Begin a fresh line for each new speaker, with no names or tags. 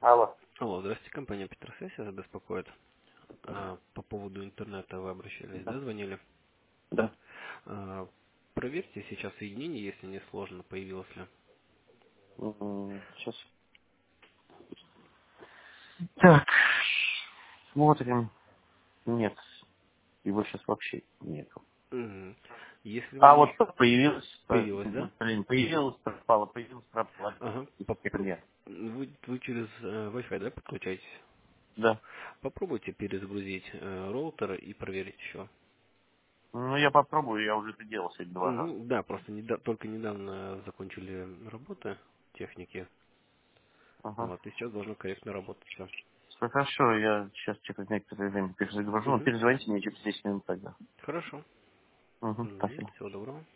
Алло.
Алло, здравствуйте, компания Петросессия вас беспокоит. По поводу интернета вы обращались,
Да.
да, звонили?
Да.
А, Проверьте сейчас соединение, если не сложно, появилось ли.
Сейчас. Так. Смотрим. Нет. Его сейчас вообще нету.
Мгм. Если
А
вам
вот
не
появилось.
появилось, да?
Блин, появилось, пропало, появилось, пропало.
Ага.
Теперь нет.
Вы через Wi-Fi, да, подключаетесь?
Да.
Попробуйте перезагрузить роутер и проверить еще.
Ну, я попробую, я уже это делал сегодня 2 раза.
Да, просто только недавно закончили работы техники.
Ага.
Вот, и сейчас должно корректно работать все.
Хорошо, я сейчас через некоторое время перезагружу. Ну, перезвоните мне через 10 минут тогда.
Хорошо.
Угу, спасибо.
Всего доброго.